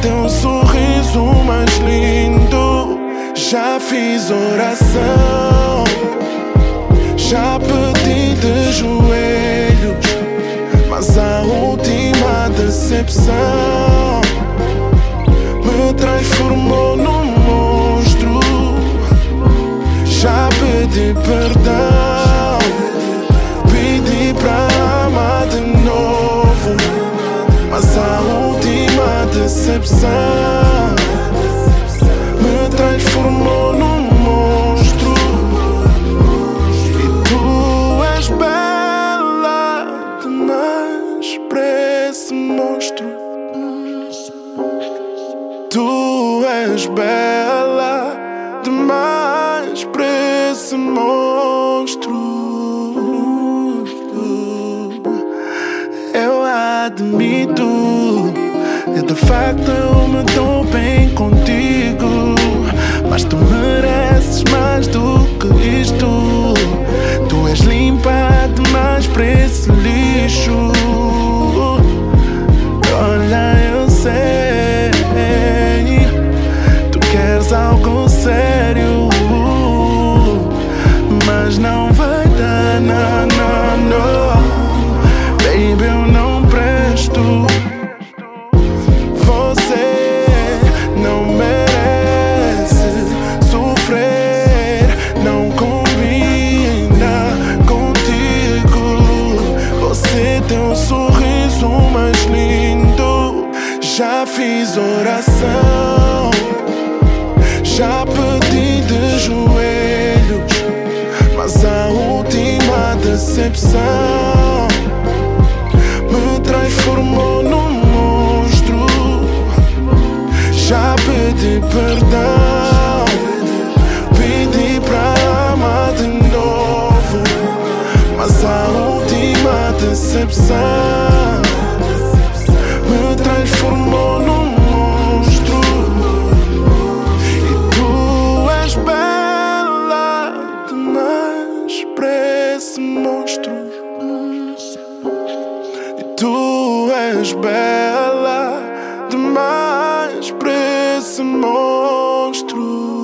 teu sorriso mais lindo. Já fiz oração, já pedi de joelhos, mas a última decepção me transformou num monstro. Já pedi perdão, pedi pra amar de novo, mas a última decepção me transformou num monstro. E tu és bela demais pra esse monstro. Tu és bela demais pra esse monstro. Eu admito, e de facto eu me dou bem contigo, mas tu mereces mais do que isto. Tu és limpa demais pra esse lixo. Olha, eu sei, tu queres algo sério, mas não vai dar, não, não, não. Baby, eu não presto. Você não merece sofrer, não combina contigo. Você tem um sorriso mais lindo. Já fiz oração, já pedi de joelhos, mas a última decepção me transformou num monstro. Já pedi perdão, pedi pra amar de novo, mas a última decepção me transformou num monstro. E tu és bela demais pra esse monstro. E tu és bela demais pra esse monstro.